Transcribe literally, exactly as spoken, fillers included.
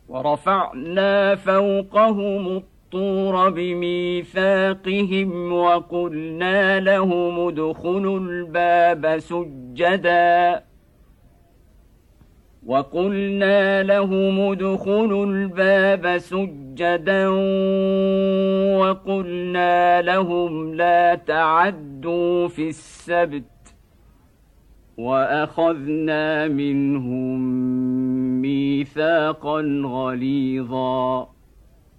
ورفعنا فوقهم الطور بميثاقهم وقلنا لهم ادخلوا الباب سجدا وقلنا لهم ادخلوا الباب سجدا وقلنا لهم لا تعدوا في السبت وأخذنا منهم ميثاقا غليظا